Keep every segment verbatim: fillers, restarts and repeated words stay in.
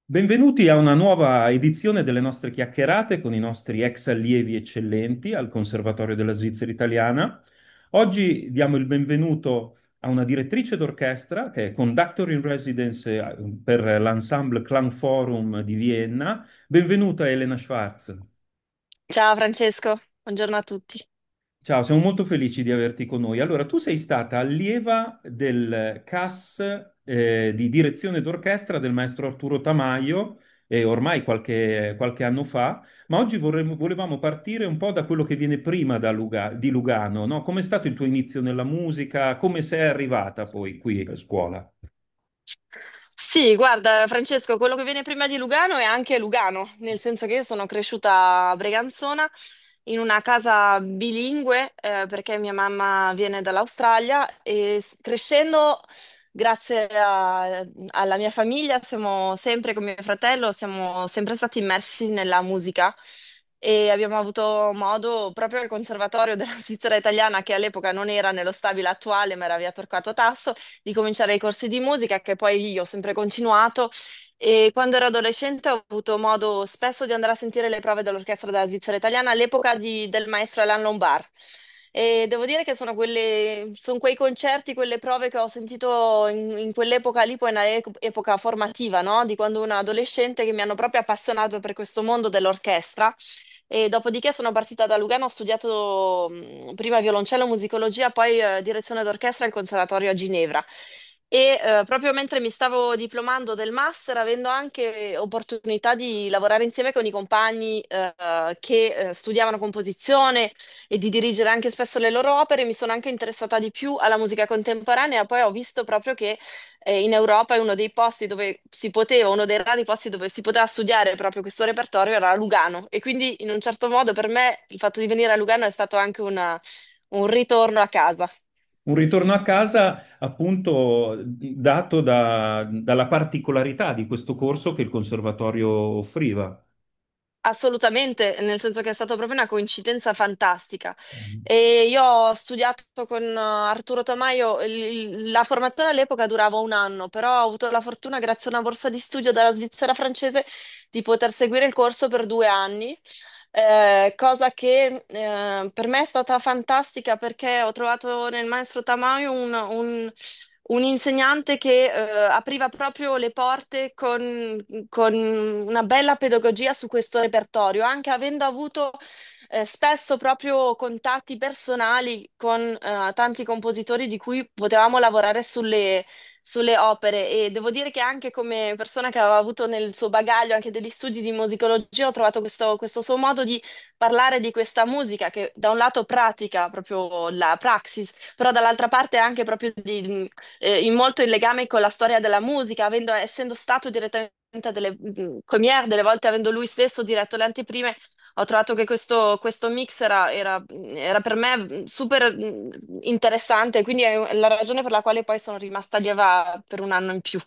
Benvenuti a una nuova edizione delle nostre chiacchierate con i nostri ex allievi eccellenti al Conservatorio della Svizzera Italiana. Oggi diamo il benvenuto a una direttrice d'orchestra che è conductor in residence eh, per l'Ensemble Klangforum di Vienna. Benvenuta Elena Schwarz. Ciao Francesco, buongiorno a tutti. Ciao, siamo molto felici di averti con noi. Allora, tu sei stata allieva del C A S eh, di direzione d'orchestra del maestro Arturo Tamaio, eh, ormai qualche, qualche anno fa, ma oggi vorremmo- volevamo partire un po' da quello che viene prima da Luga- di Lugano, no? Com'è stato il tuo inizio nella musica? Come sei arrivata poi qui a scuola? Sì, guarda Francesco, quello che viene prima di Lugano è anche Lugano, nel senso che io sono cresciuta a Breganzona in una casa bilingue, eh, perché mia mamma viene dall'Australia e s- crescendo, grazie a- alla mia famiglia, siamo sempre con mio fratello, siamo sempre stati immersi nella musica. E abbiamo avuto modo proprio al Conservatorio della Svizzera Italiana, che all'epoca non era nello stabile attuale, ma era via Torquato Tasso, di cominciare i corsi di musica, che poi io ho sempre continuato. E quando ero adolescente ho avuto modo spesso di andare a sentire le prove dell'Orchestra della Svizzera Italiana all'epoca di- del maestro Alain Lombard. E devo dire che sono quelle, sono quei concerti, quelle prove che ho sentito in, in quell'epoca lì, poi una e- epoca formativa, no? Di quando uno è adolescente, che mi hanno proprio appassionato per questo mondo dell'orchestra. E dopodiché sono partita da Lugano, ho studiato mh, prima violoncello, musicologia, poi eh, direzione d'orchestra al Conservatorio a Ginevra. E eh, proprio mentre mi stavo diplomando del master, avendo anche opportunità di lavorare insieme con i compagni eh, che eh, studiavano composizione e di dirigere anche spesso le loro opere, mi sono anche interessata di più alla musica contemporanea. Poi ho visto proprio che eh, in Europa è uno dei posti dove si poteva, uno dei rari posti dove si poteva studiare proprio questo repertorio era Lugano. E quindi in un certo modo per me il fatto di venire a Lugano è stato anche una- un ritorno a casa. Un ritorno a casa appunto dato da- dalla particolarità di questo corso che il conservatorio offriva. Assolutamente, nel senso che è stata proprio una coincidenza fantastica. E io ho studiato con eh, Arturo Tamaio, il- la formazione all'epoca durava un anno, però ho avuto la fortuna, grazie a una borsa di studio dalla Svizzera francese, di poter seguire il corso per due anni. Eh, cosa che eh, per me è stata fantastica perché ho trovato nel maestro Tamayo un, un- un insegnante che eh, apriva proprio le porte con, con una bella pedagogia su questo repertorio, anche avendo avuto eh, spesso proprio contatti personali con eh, tanti compositori di cui potevamo lavorare sulle sulle opere. E devo dire che anche come persona che aveva avuto nel suo bagaglio anche degli studi di musicologia, ho trovato questo, questo suo modo di parlare di questa musica che da un lato pratica proprio la praxis, però dall'altra parte anche proprio di, eh, in molto il legame con la storia della musica, avendo, essendo stato direttamente delle mm, premiere, delle volte avendo lui stesso diretto le anteprime, ho trovato che questo, questo mix era, era- era per me super mm, interessante, quindi è la ragione per la quale poi sono rimasta lieva per un anno in più.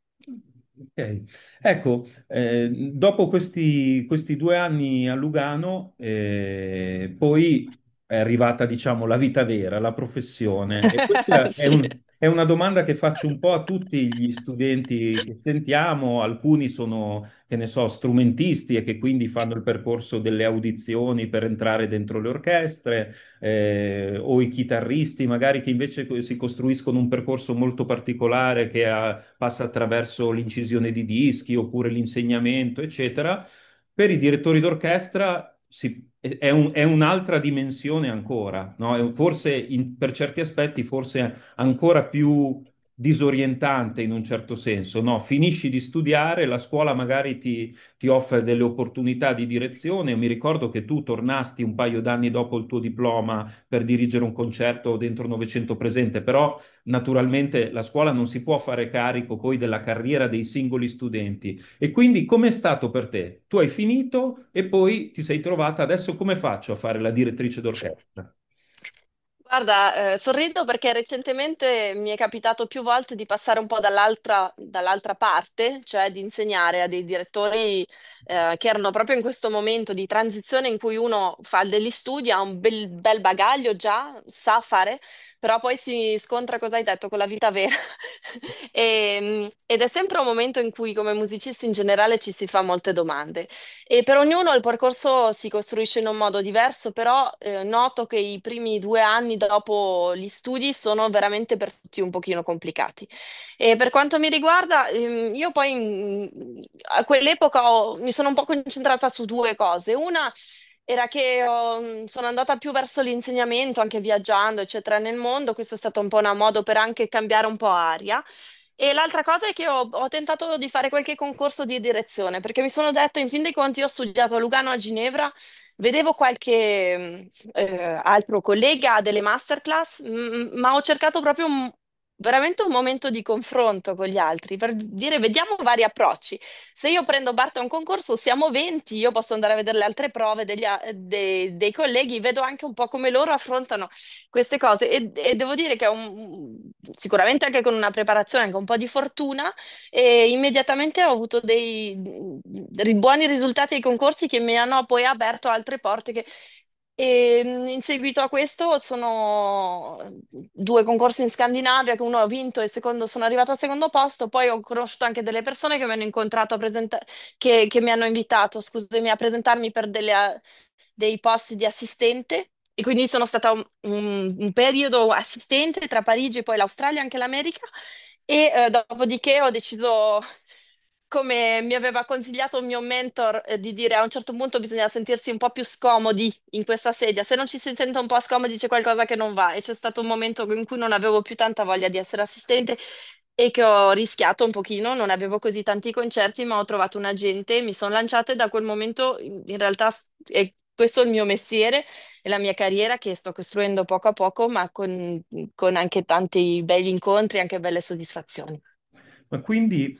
Ok, ecco, eh, dopo questi, questi due anni a Lugano, eh, poi è arrivata, diciamo, la vita vera, la professione. E questa è, Sì. un- è una domanda che faccio un po' a tutti gli studenti che sentiamo. Alcuni sono, che ne so, strumentisti e che quindi fanno il percorso delle audizioni per entrare dentro le orchestre, eh, o i chitarristi magari che invece co- si costruiscono un percorso molto particolare che ha- passa attraverso l'incisione di dischi oppure l'insegnamento, eccetera. Per i direttori d'orchestra si- è, è un- è un'altra dimensione ancora, no? È un- forse in- per certi aspetti forse ancora più disorientante in un certo senso, no? Finisci di studiare, la scuola magari ti ti offre delle opportunità di direzione. Io mi ricordo che tu tornasti un paio d'anni dopo il tuo diploma per dirigere un concerto dentro Novecento Presente, però naturalmente la scuola non si può fare carico poi della carriera dei singoli studenti. E quindi com'è stato per te? Tu hai finito e poi ti sei trovata, adesso come faccio a fare la direttrice d'orchestra? Guarda, eh, sorrido perché recentemente mi è capitato più volte di passare un po' dall'altra dall'altra parte, cioè di insegnare a dei direttori eh, che erano proprio in questo momento di transizione in cui uno fa degli studi, ha un bel, bel bagaglio già, sa fare, però poi si scontra, cosa hai detto, con la vita vera. E- ed è sempre un momento in cui come musicisti in generale ci si fa molte domande. E per ognuno il percorso si costruisce in un modo diverso, però eh, noto che i primi due anni dopo gli studi sono veramente per tutti un pochino complicati. E per quanto mi riguarda, ehm, io poi in- a quell'epoca ho- mi sono un po' concentrata su due cose. Una era che ho- sono andata più verso l'insegnamento, anche viaggiando, eccetera, nel mondo. Questo è stato un po' un modo per anche cambiare un po' aria. E l'altra cosa è che ho, ho tentato di fare qualche concorso di direzione, perché mi sono detto, in fin dei conti, io ho studiato a Lugano, a Ginevra, vedevo qualche mh, eh, altro collega a delle masterclass, mh, ma ho cercato proprio un- veramente un momento di confronto con gli altri, per dire, vediamo vari approcci. Se io prendo parte a un concorso, siamo venti, io posso andare a vedere le altre prove degli a- dei, dei colleghi, vedo anche un po' come loro affrontano queste cose e, e devo dire che è un- sicuramente anche con una preparazione, anche un po' di fortuna, e immediatamente ho avuto dei, dei buoni risultati ai concorsi che mi hanno poi aperto altre porte. Che, e mh, in seguito a questo sono due concorsi in Scandinavia, che uno ho vinto e il secondo sono arrivata al secondo posto. Poi ho conosciuto anche delle persone che mi hanno incontrato a presenta- che, che mi hanno invitato, scusami, a presentarmi per delle, dei posti di assistente. E quindi sono stata un, un- un periodo assistente tra Parigi e poi l'Australia, anche l'America. E eh, dopodiché ho deciso, come mi aveva consigliato un mio mentor, eh, di dire a un certo punto bisogna sentirsi un po' più scomodi in questa sedia. Se non ci si sente un po' scomodi c'è qualcosa che non va. E c'è stato un momento in cui non avevo più tanta voglia di essere assistente e che ho rischiato un pochino, non avevo così tanti concerti, ma ho trovato un agente, mi sono lanciata e da quel momento in in realtà s- è questo è il mio mestiere e la mia carriera che sto costruendo poco a poco, ma con, con anche tanti belli incontri e anche belle soddisfazioni. Ma quindi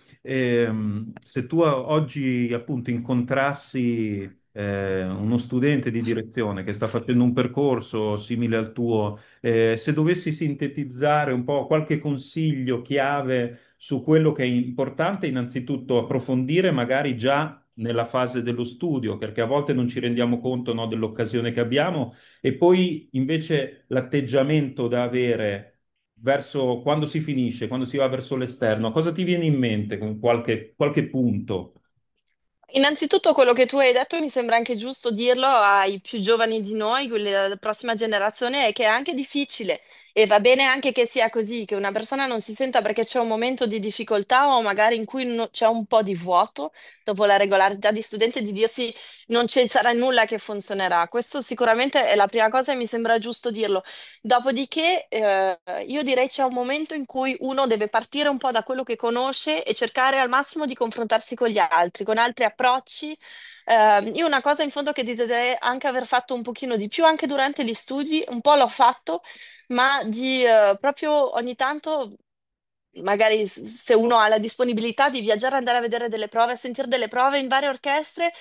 ehm, se tu a- oggi appunto incontrassi eh, uno studente di direzione che sta facendo un percorso simile al tuo, eh, se dovessi sintetizzare un po' qualche consiglio chiave su quello che è importante, innanzitutto approfondire magari già nella fase dello studio, perché a volte non ci rendiamo conto, no, dell'occasione che abbiamo, e poi invece l'atteggiamento da avere verso quando si finisce, quando si va verso l'esterno, cosa ti viene in mente con qualche, qualche punto? Innanzitutto quello che tu hai detto mi sembra anche giusto dirlo ai più giovani di noi, quelli della prossima generazione, è che è anche difficile e va bene anche che sia così, che una persona non si senta perché c'è un momento di difficoltà o magari in cui no- c'è un po' di vuoto dopo la regolarità di studente, di dirsi non ci sarà nulla che funzionerà. Questo sicuramente è la prima cosa e mi sembra giusto dirlo. Dopodiché, eh, io direi c'è un momento in cui uno deve partire un po' da quello che conosce e cercare al massimo di confrontarsi con gli altri, con altri approcci. Eh, io una cosa in fondo che desidererei anche aver fatto un pochino di più anche durante gli studi, un po' l'ho fatto, ma di eh, proprio ogni tanto, magari s- se uno ha la disponibilità di viaggiare, andare a vedere delle prove, a sentire delle prove in varie orchestre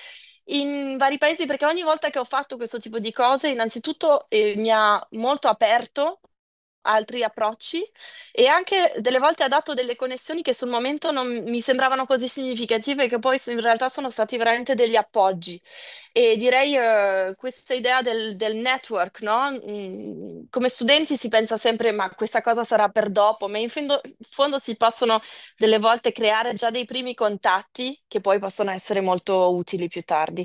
in vari paesi, perché ogni volta che ho fatto questo tipo di cose, innanzitutto eh, mi ha molto aperto altri approcci e anche delle volte ha dato delle connessioni che sul momento non mi sembravano così significative, che poi in realtà sono stati veramente degli appoggi. E direi eh, questa idea del, del network, no? Mm, come studenti si pensa sempre, ma questa cosa sarà per dopo, ma in fondo, in fondo si possono delle volte creare già dei primi contatti che poi possono essere molto utili più tardi.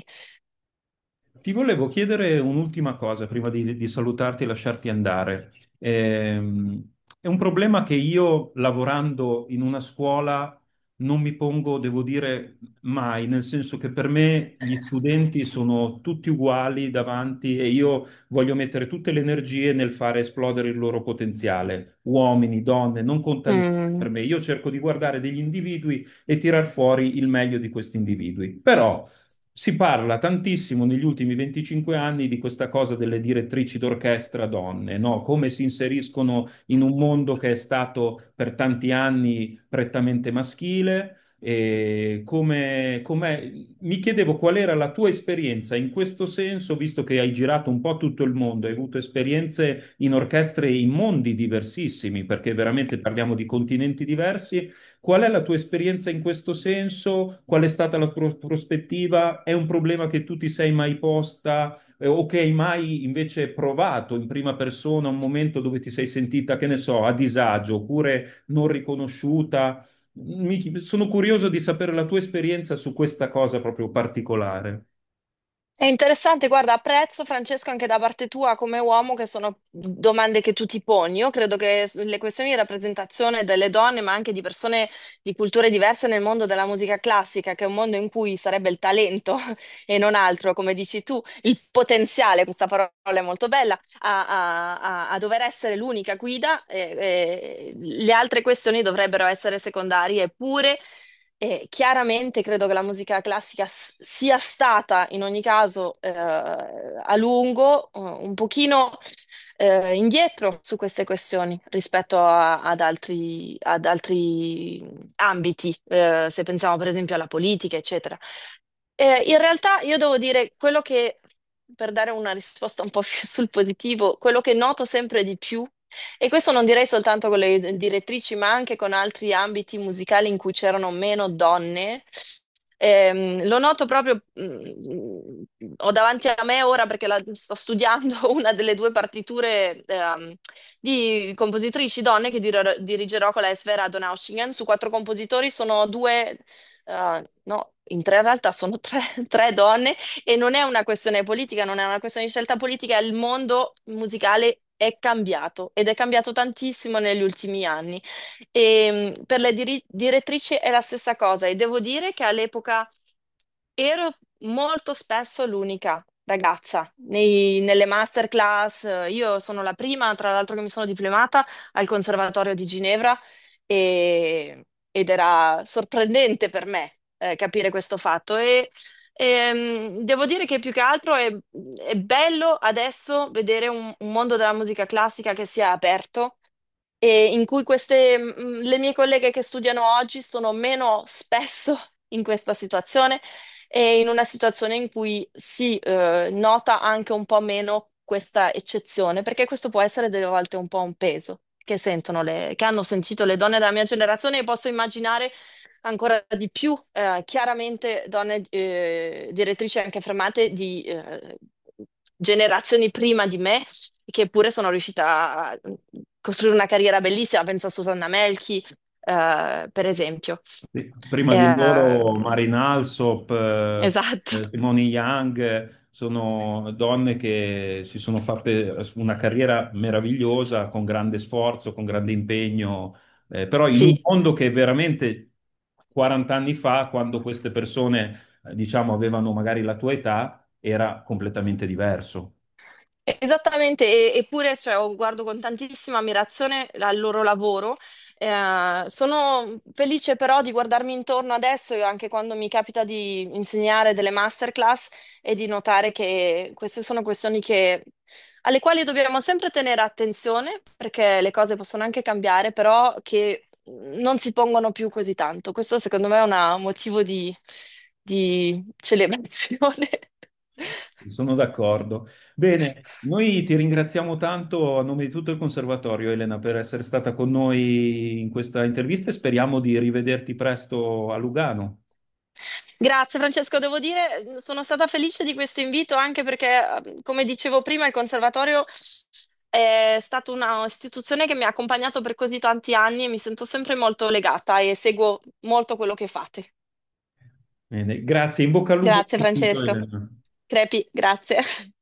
Ti volevo chiedere un'ultima cosa prima di, di salutarti e lasciarti andare. Ehm, è un problema che io, lavorando in una scuola, non mi pongo, devo dire, mai, nel senso che per me gli studenti sono tutti uguali davanti e io voglio mettere tutte le energie nel fare esplodere il loro potenziale. Uomini, donne, non conta niente per Mm. me. Io cerco di guardare degli individui e tirar fuori il meglio di questi individui. Però si parla tantissimo negli ultimi venticinque anni di questa cosa delle direttrici d'orchestra donne, no? Come si inseriscono in un mondo che è stato per tanti anni prettamente maschile. E come, come- mi chiedevo qual era la tua esperienza in questo senso, visto che hai girato un po' tutto il mondo, hai avuto esperienze in orchestre in mondi diversissimi, perché veramente parliamo di continenti diversi. Qual è la tua esperienza in questo senso? Qual è stata la tua prospettiva? È un problema che tu ti sei mai posta, eh, o che hai mai invece provato in prima persona un momento dove ti sei sentita, che ne so, a disagio oppure non riconosciuta? Mi- sono curioso di sapere la tua esperienza su questa cosa proprio particolare. È interessante, guarda, apprezzo Francesco anche da parte tua come uomo che sono domande che tu ti poni. Io credo che le questioni di rappresentazione delle donne, ma anche di persone di culture diverse nel mondo della musica classica, che è un mondo in cui sarebbe il talento e non altro, come dici tu, il potenziale, questa parola è molto bella, a, a- a- a dover essere l'unica guida, eh, eh, le altre questioni dovrebbero essere secondarie, eppure e chiaramente credo che la musica classica s- sia stata in ogni caso eh, a lungo eh, un pochino eh, indietro su queste questioni rispetto a- ad altri, ad altri ambiti, eh, se pensiamo per esempio alla politica, eccetera. Eh, in realtà io devo dire quello che, per dare una risposta un po' più sul positivo, quello che noto sempre di più, e questo non direi soltanto con le direttrici, ma anche con altri ambiti musicali in cui c'erano meno donne, ehm, lo noto proprio, mm, ho davanti a me ora perché la- sto studiando una delle due partiture ehm, di compositrici donne che dir- dirigerò con la Sfera Donaueschingen. Su quattro compositori sono due, eh, no, in tre in realtà sono tre, tre donne e non è una questione politica, non è una questione di scelta politica, il mondo musicale è cambiato ed è cambiato tantissimo negli ultimi anni. E mh, per le diri- direttrici è la stessa cosa e devo dire che all'epoca ero molto spesso l'unica ragazza nei- nelle masterclass. eh, Io sono la prima, tra l'altro, che mi sono diplomata al Conservatorio di Ginevra e- ed era sorprendente per me eh, capire questo fatto. E, ehm, devo dire che più che altro è, è bello adesso vedere un, un mondo della musica classica che si è aperto e in cui queste, mh, le mie colleghe che studiano oggi sono meno spesso in questa situazione e in una situazione in cui si eh, nota anche un po' meno questa eccezione, perché questo può essere delle volte un po' un peso che sentono le, che hanno sentito le donne della mia generazione e posso immaginare ancora di più eh, chiaramente donne eh, direttrici anche fermate di eh, generazioni prima di me che pure sono riuscita a costruire una carriera bellissima, penso a Susanna Melchi, eh, per esempio. Sì, prima di Eh, loro Marin Alsop, eh, esatto, eh, Simone Young, eh, sono donne che si sono fatte una carriera meravigliosa, con grande sforzo, con grande impegno, eh, però in un sì. mondo che veramente quaranta anni fa, quando queste persone, eh, diciamo, avevano magari la tua età, era completamente diverso. Esattamente, e- eppure cioè, ho- guardo con tantissima ammirazione al loro lavoro. Eh, sono felice però di guardarmi intorno adesso e anche quando mi capita di insegnare delle masterclass e di notare che queste sono questioni che- alle quali dobbiamo sempre tenere attenzione perché le cose possono anche cambiare, però che non si pongono più così tanto. Questo secondo me è una- un motivo di, di celebrazione. Sono d'accordo. Bene, noi ti ringraziamo tanto a nome di tutto il Conservatorio, Elena, per essere stata con noi in questa intervista e speriamo di rivederti presto a Lugano. Grazie Francesco, devo dire, sono stata felice di questo invito anche perché, eh, come dicevo prima, il Conservatorio è stata un'istituzione che mi ha accompagnato per così tanti anni e mi sento sempre molto legata e seguo molto quello che fate. Bene, grazie, in bocca al lupo Grazie per tutto, Francesco. Elena. Crepi, grazie.